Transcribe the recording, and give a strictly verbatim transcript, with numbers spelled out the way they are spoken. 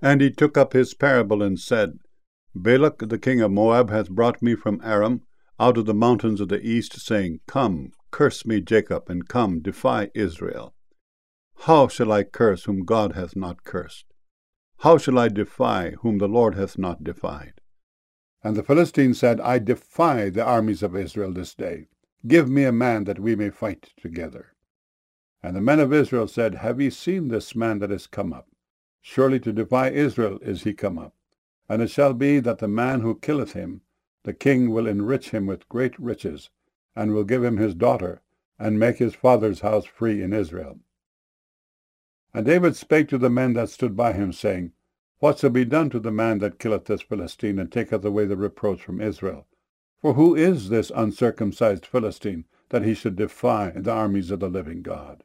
And he took up his parable and said, Balak the king of Moab hath brought me from Aram, out of the mountains of the east, saying, Come, curse me, Jacob, and come, defy Israel. How shall I curse whom God hath not cursed? How shall I defy whom the Lord hath not defied? And the Philistine said, I defy the armies of Israel this day. Give me a man that we may fight together. And the men of Israel said, Have ye seen this man that is come up? Surely to defy Israel is he come up. And it shall be that the man who killeth him, the king will enrich him with great riches, and will give him his daughter, and make his father's house free in Israel. And David spake to the men that stood by him, saying, What shall be done to the man that killeth this Philistine, and taketh away the reproach from Israel? For who is this uncircumcised Philistine, that he should defy the armies of the living God?